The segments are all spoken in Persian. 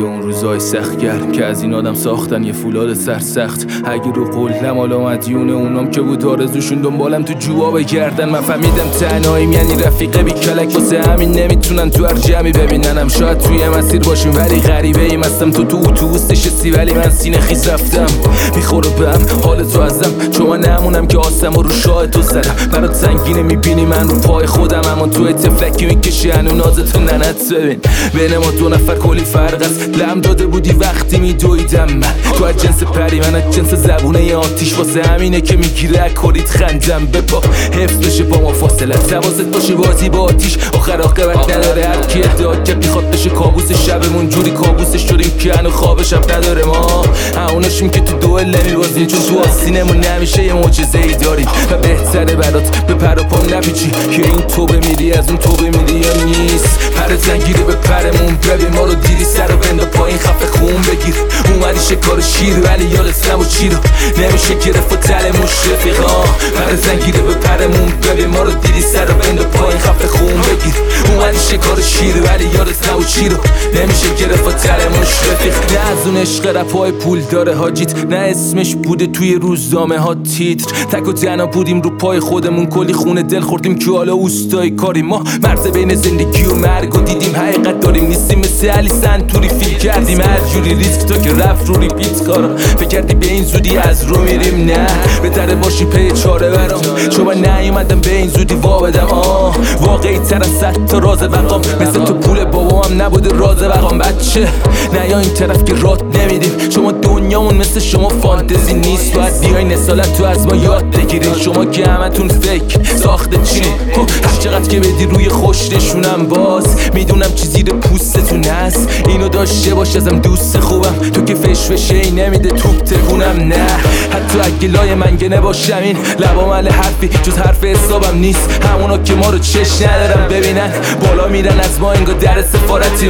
اون روزای سخت گرم که از این آدم ساختن یه فولاد سرسخت. اگه رو قلم حالا مدیونه اونام که بود آرزوشون دنبالم تو جواب بگردن. من فهمیدم تنهاییم یعنی رفیقه بی کلک، واسه همین نمیتونن تو هر جمعی ببیننم. شاید توی مسیر باشیم ولی غریبه ایم. هستم تو اتوبوس نشستی ولی من سینه خیز رفتم. میخوره بهم حال تو ازم، چون من نمونم که آسم و رو شاه تو زدم. برات سنگینه میبینی من رو پای خودم، اما تو تفلکی میکشی هنو نازتو ننت. ببین بین ما دو نفر کلی فرق است. لم داده بودی وقتی میدویدم من، تو از جنس پری من از جنس زبونه آتیش. واسه همینه که میگیره کلیت خندم بپا حفظ بشه با ما فاصلت. حواست باشه بازی با آتیش آخر عاقبت نداره. هر کی ادعا که میخواد بشه کابوس شبمون جوری کابوسش شدیم که هنو خواب شب نداره. ما هموناشیم که تو دوئل نمیبازیم، چون تو آستینمون نمیشه یه معجزه ای داریم. و بهتره برات به پر و پام نپیچی که این توبه میری از اون توبه میری یا نیست. پر زنگیره به پرمون، ببین ما رو دیدی سر رو بندا پایین خفه خون بگیر. اومدی شکار شیر ولی یادت نبود چی رو نمیشه گرفت و تلمون رفیقا. پر زنگیره به پرمون، ببین ما رو دیدی سر رو بندا پایین خفه خون بگیر. اومدی شکار شیر ولی یادت نبود چی رو نمیشه گرفت و تلمون رفیق. نه از اون عشق رپای پول داره حاجیت، نه اسمش بوده توی روزنامه ها تیتر. تک و تنها بودیم رو پای خودمون، کلی خونه دل خوردیم که حالا اوستای کاری. ما مرز بین زندگی و مرگ و دیدیم، حقیقت داریم نیستیم مثل علی سنتوری فیل کردیم. هر جوری ریسک تا که رفت رو ریپیت کارا، فکر کردی به این زودی از رو میریم؟ نه بهتره باشی پی چاره برام، چون من نیومدم به این زودی وا بدم. واقعی تر از 100 تا راز بقام، مثل تو پول بابام نبوده راز بقام. بچه نه یا این طرف که رات نمیدیم، شما دنیامون مثل شما فانتزی نیست. باید بیاین اصالت تو از ما یاد بگیرین، شما که همتون فیک ساخته چی. هر چقدر که بدی روی خوش نشونم، باز میدونم چی زیر پوستتون هست. اینو داشته باش ازم دوست خوبم، تو که فشفشه ای نمیده توپ تکونم. نه حتی اگه لای منگنه باشم این لبام علی حرفی جز حرف حسابم نیست. همونا که ما رو چش ندارم ببینن، بالا میرن از ما انگار در سفارتی.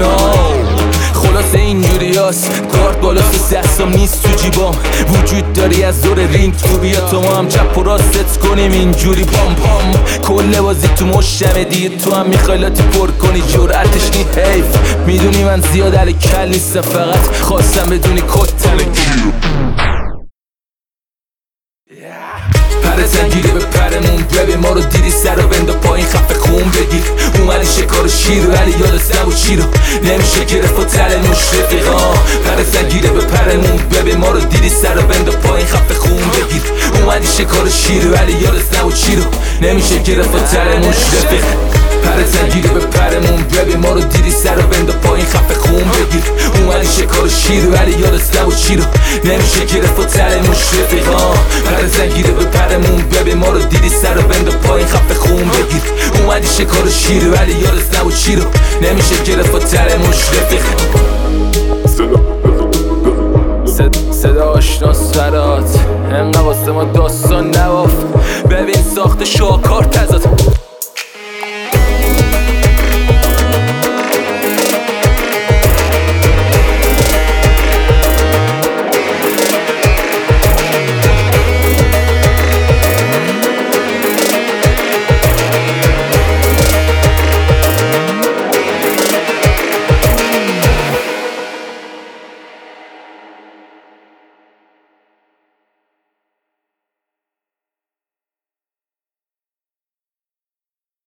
خلاصه اینجوری هست کارت بالاست دستم نیست تو جیبام. وجود داری از دور رینگ تو بیا تو ما هم چپ و راست کنیم اینجوری پام پام. کل بازی تو مشتمه دیگه، تو هم میخوای لاتی پر کنی جرعتش نی حیف. میدونی من زیاد علی کل نیستم، فقط خواستم بدونی کتم پر زنگیره به پرمون، ببین ما رو دیدی سر رو بندا پایین خفه خون بگیر. اومدی شکار شیر ولی یادت نبود چی رو نمیشه گرفت و تلمون رفیقا. پر زنگیره به پرمون، ببین ما رو دیدی سر رو بندا پایین خفه خون بگیر. اومدی شکار شیر ولی یادت نبود چی رو نمیشه گرفت و تلمون رفیق. پر زنگیره به پرمون، ببین ما رو دیدی سر رو بندا پایین خفه خون بگیر. اومدی شکار شیر ولی یادت نبود چی رو نمیشه گرفت و تلمون رفیقا. پر زنگیره به پرمون، ببین ما رو دیدی سر رو بندا پایین خفه خون بگیر. اومدی شکار شیر ولی یادت نبود چی رو نمیشه گرفت و تلمون رفیق. صدا آشناس برات انقدر واسه ما داستان نباف، ببین ساخت شاکار تزاد.